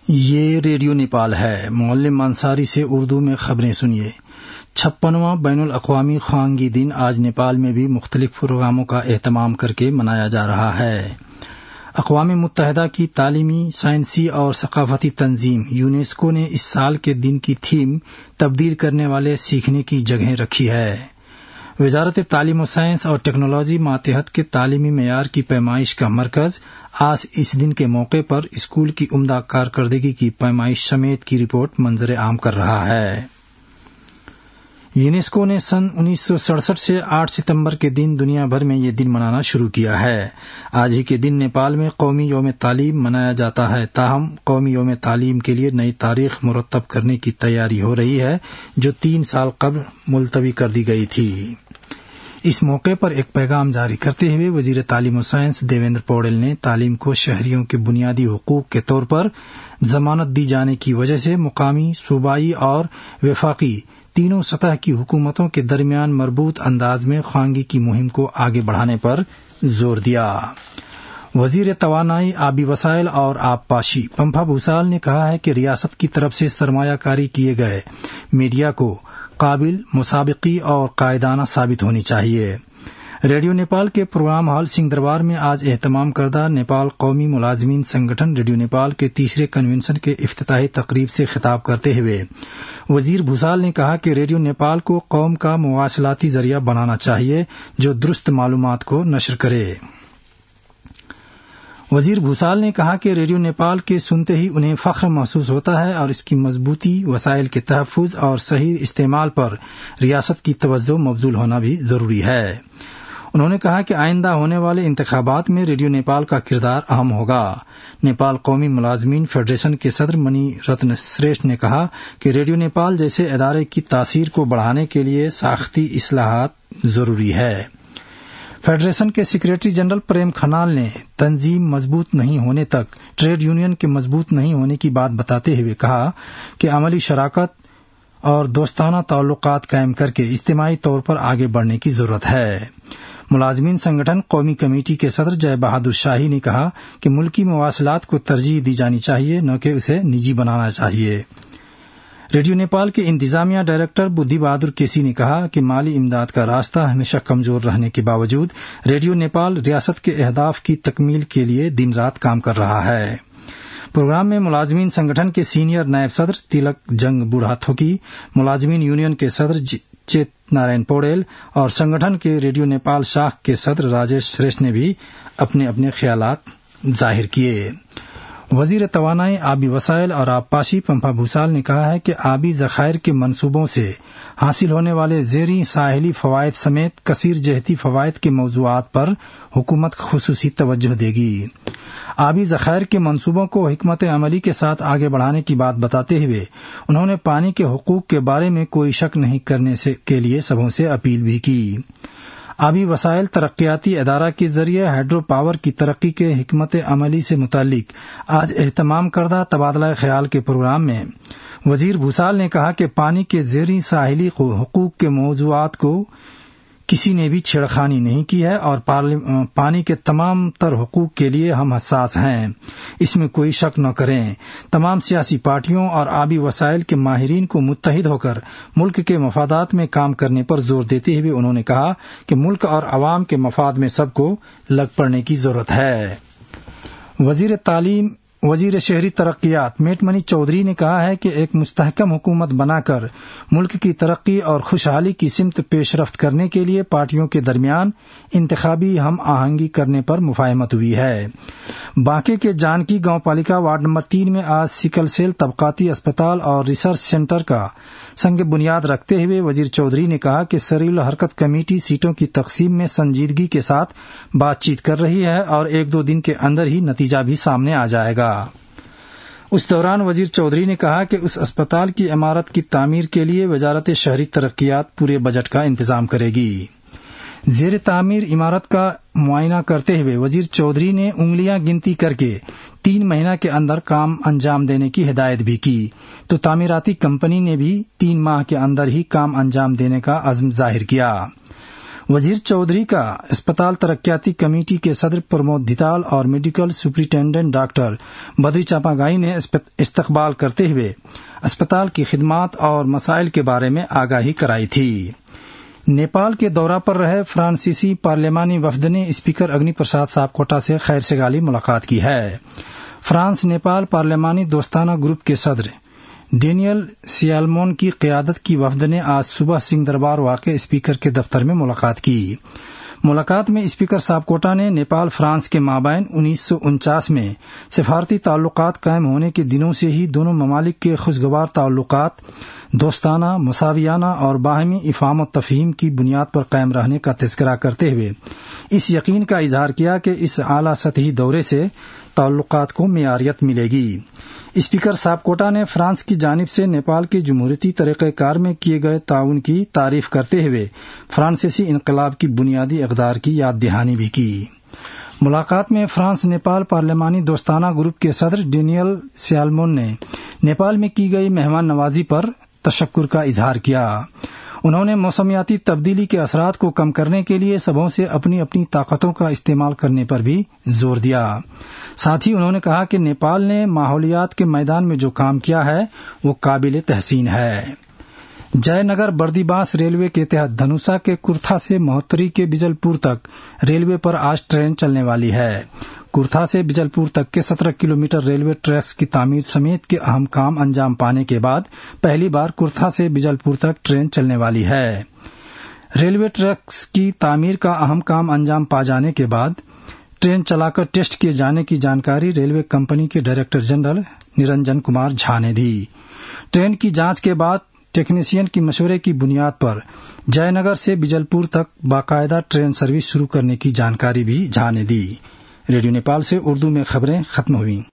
یہ ریڈیو نیپال ہے۔ معلم انصاری سے اردو میں خبریں سنیے۔ 56واں بین الاقوامی خوانگی دن آج نیپال میں بھی مختلف پروگراموں کا اہتمام کرکے منایا جا رہا ہے۔ اقوام متحدہ کی تعلیمی، سائنسی اور ثقافتی تنظیم یونیسکو نے اس سال کے دن کی تھیم تبدیل کرنے والے سیکھنے کی جگہیں رکھی ہے۔ وزارت تعلیم و سائنس اور ٹیکنالوجی ماتحت کے تعلیمی معیار کی پیمائش کا مرکز آج اس دن کے موقع پر اسکول کی عمدہ کارکردگی کی پیمائش سمیت کی رپورٹ منظر عام کر رہا ہے۔ یونیسکو نے سن 1967 سے 8 ستمبر کے دن دنیا بھر میں یہ دن منانا شروع کیا ہے۔ آج ہی کے دن نیپال میں قومی یوم تعلیم منایا جاتا ہے، تاہم قومی یوم تعلیم کے لیے نئی تاریخ مرتب کرنے کی تیاری ہو رہی ہے جو 3 سال قبل ملتوی کر دی گئی تھی۔ اس موقع پر ایک پیغام جاری کرتے ہوئے وزیر تعلیم و سائنس دیویندر پوڈل نے تعلیم کو شہریوں کے بنیادی حقوق کے طور پر ضمانت دی جانے کی وجہ سے مقامی، صوبائی اور وفاقی تینوں سطح کی حکومتوں کے درمیان مربوط انداز میں خوانگی کی مہم کو آگے بڑھانے پر زور دیا۔ وزیر توانائی، آبی وسائل اور آبپاشی پمپا بھوسال نے کہا ہے کہ ریاست کی طرف سے سرمایہ کاری کیے گئے میڈیا کو قابل، مسابقی اور قائدانہ ثابت ہونی چاہیے۔ ریڈیو نیپال کے پروگرام ہال سنگھ دربار میں آج اہتمام کردہ نیپال قومی ملازمین سنگٹھن ریڈیو نیپال کے تیسرے کنونشن کے افتتاحی تقریب سے خطاب کرتے ہوئے وزیر بھوسال نے کہا کہ ریڈیو نیپال کو قوم کا مواصلاتی ذریعہ بنانا چاہیے جو درست معلومات کو نشر کرے۔ وزیر بھوسال نے کہا کہ ریڈیو نیپال کے سنتے ہی انہیں فخر محسوس ہوتا ہے اور اس کی مضبوطی، وسائل کے تحفظ اور صحیح استعمال پر ریاست کی توجہ مبذول ہونا بھی ضروری ہے۔ انہوں نے کہا کہ آئندہ ہونے والے انتخابات میں ریڈیو نیپال کا کردار اہم ہوگا۔ نیپال قومی ملازمین فیڈریشن کے صدر منی رتن سریشٹھ نے کہا کہ ریڈیو نیپال جیسے ادارے کی تاثیر کو بڑھانے کے لیے ساختی اصلاحات ضروری ہے۔ فیڈریشن کے سیکریٹری جنرل پریم کھنال نے تنظیم مضبوط نہیں ہونے تک ٹریڈ یونین کے مضبوط نہیں ہونے کی بات بتاتے ہوئے کہا کہ عملی شراکت اور دوستانہ تعلقات قائم کر کے اجتماعی طور پر آگے بڑھنے کی ضرورت ہے۔ ملازمین سنگٹھن قومی کمیٹی کے صدر جے بہادر شاہی نے کہا کہ ملکی مواصلات کو ترجیح دی جانی چاہیے، نہ کہ اسے نجی بنانا چاہیے۔ ریڈیو نیپال کے انتظامیہ ڈائریکٹر بدھی بہادر کیسی نے کہا کہ مالی امداد کا راستہ ہمیشہ کمزور رہنے کے باوجود ریڈیو نیپال ریاست کے اہداف کی تکمیل کے لیے دن رات کام کر رہا ہے۔ پروگرام میں ملازمین سنگٹھن کے سینئر نائب صدر تلک جنگ بوڑھاتھوکی، ملازمین یونین کے صدر چیت نارائن پوڈیل اور سنگٹھن کے ریڈیو نیپال شاخ کے صدر راجیش سریش نے بھی اپنے اپنے خیالات ظاہر کیے۔ وزیر توانائی، آبی وسائل اور آبپاشی پمپا بھوسال نے کہا ہے کہ آبی ذخائر کے منصوبوں سے حاصل ہونے والے زیریں ساحلی فوائد سمیت کثیر جہتی فوائد کے موضوعات پر حکومت خصوصی توجہ دے گی۔ آبی ذخائر کے منصوبوں کو حکمت عملی کے ساتھ آگے بڑھانے کی بات بتاتے ہوئے انہوں نے پانی کے حقوق کے بارے میں کوئی شک نہیں کرنے کے لیے سبھوں سے اپیل بھی کی۔ آبی وسائل ترقیاتی ادارہ کے ذریعے ہائیڈرو پاور کی ترقی کے حکمت عملی سے متعلق آج اہتمام کردہ تبادلہ خیال کے پروگرام میں وزیر بھوسال نے کہا کہ پانی کے زیریں ساحلی حقوق کے موضوعات کو کسی نے بھی چھیڑخانی نہیں کی ہے اور پانی کے تمام تر حقوق کے لیے ہم حساس ہیں، اس میں کوئی شک نہ کریں۔ تمام سیاسی پارٹیوں اور آبی وسائل کے ماہرین کو متحد ہو کر ملک کے مفادات میں کام کرنے پر زور دیتے ہوئے انہوں نے کہا کہ ملک اور عوام کے مفاد میں سب کو لگ پڑنے کی ضرورت ہے۔ وزیر شہری ترقیات میٹ منی چودھری نے کہا ہے کہ ایک مستحکم حکومت بنا کر ملک کی ترقی اور خوشحالی کی سمت پیش رفت کرنے کے لیے پارٹیوں کے درمیان انتخابی ہم آہنگی کرنے پر مفاہمت ہوئی ہے۔ بانکے کے جانکی گاؤں پالیکا وارڈ نمبر 3 میں آج سکل سیل طبقاتی اسپتال اور ریسرچ سینٹر کا سنگ بنیاد رکھتے ہوئے وزیر چودھری نے کہا کہ سری الحرکت کمیٹی سیٹوں کی تقسیم میں سنجیدگی کے ساتھ بات چیت کر رہی ہے اور 1-2 دن کے اندر ہی نتیجہ بھی سامنے آ جائے گا۔ اس دوران وزیر چودھری نے کہا کہ اس اسپتال کی عمارت کی تعمیر کے لیے وزارت شہری ترقیات پورے بجٹ کا انتظام کرے گی۔ زیر تعمیر عمارت کا معائنہ کرتے ہوئے وزیر چودھری نے انگلیاں گنتی کر کے 3 مہینہ کے اندر کام انجام دینے کی ہدایت بھی کی، تو تعمیراتی کمپنی نے بھی 3 ماہ کے اندر ہی کام انجام دینے کا عزم ظاہر کیا۔ वजीर चौधरी का अस्पताल तरक्याती कमेटी के सदर प्रमोद धिताल और medical superintendent doctor Badri Chapagai ने इस्तकबाल करते हुए अस्पताल की खिदमात और मसाइल के बारे में आगाही कराई थी। नेपाल के दौरा पर रहे फ्रांसीसी पार्लिमानी वफद ने स्पीकर अग्नि प्रसाद सापकोटा से खैर सगाली मुलाकात की है। फ्रांस नेपाल पार्लिमानी दोस्ताना ग्रुप के सदर डेनियल सियालमोन की क़यादत की वफद ने आज सुबह सिंह दरबार वाक़े स्पीकर के दफ्तर में मुलाकात की। मुलाकात में स्पीकर सापकोटा ने नेपाल फ्रांस के माबैन 1949 में सिफारती ताल्लुकात कायम होने के दिनों से ही दोनों ममालिक के खुशगवार ताल्लुकात दोस्ताना, मुसावियाना और बाहमी इफ़ाम और तफ़हीम की बुनियाद पर कायम रहने का तज़किरा करते हुए इस यकीन का इजहार किया कि इस आला सतही दौरे से ताल्लुकात को मेयारियत मिलेगी। स्पीकर सापकोटा ने फ्रांस की जानिब से नेपाल के जमहूरियती तरीक़ेकार में किए गए ताउन की तारीफ करते हुए फ्रांसीसी इनकलाब की बुनियादी इक़दार की याद दहानी भी की। मुलाकात में फ्रांस नेपाल पार्लिमानी दोस्ताना ग्रुप के सदर डेनियल सियालमोन ने नेपाल में की गई मेहमान नवाजी पर तशक्कुर का इजहार किया। उन्होंने मौसमियाती तब्दीली के असरात को कम करने के लिए सबों से अपनी अपनी ताकतों का इस्तेमाल करने पर भी जोर दिया। साथ ही उन्होंने कहा कि नेपाल ने माहौलियात के मैदान में जो काम किया है वो काबिल तहसीन है। जयनगर बर्दीबास रेलवे के तहत धनुषा के कुर्था से महोत्तरी के बिजलपुर तक रेलवे पर आज ट्रेन चलने वाली है। कुर्था से बिजलपुर तक के 17 किलोमीटर रेलवे ट्रैक्स की तामीर समेत के अहम काम अंजाम पाने के बाद पहली बार कुर्था से बिजलपुर तक ट्रेन चलने वाली है। रेलवे ट्रैक्स की तामीर का अहम काम अंजाम पा जाने के बाद ट्रेन चलाकर टेस्ट किए जाने की जानकारी रेलवे कंपनी के डायरेक्टर जनरल निरंजन कुमार झा ने दी। ट्रेन की जांच के बाद टेक्नीशियन की मशवरे की बुनियाद पर जयनगर से बिजलपुर तक बाकायदा ट्रेन सर्विस शुरू करने की जानकारी भी झा ने दी। रेडियो नेपाल से उर्दू में खबरें खत्म हुई।